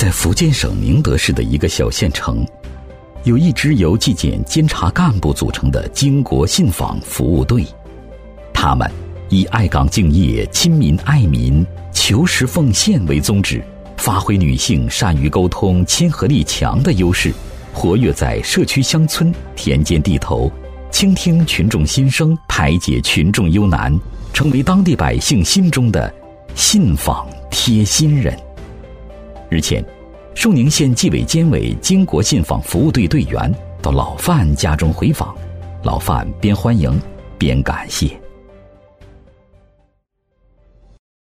在福建省宁德市的一个小县城，有一支由纪检监察干部组成的经国信访服务队。他们以爱岗敬业、亲民爱民、求实奉献为宗旨，发挥女性善于沟通、亲和力强的优势，活跃在社区乡村、田间地头，倾听群众心声，排解群众忧难，成为当地百姓心中的信访贴心人。日前，寿宁县纪委监委经国信访服务队队员到老范家中回访，老范边欢迎边感谢。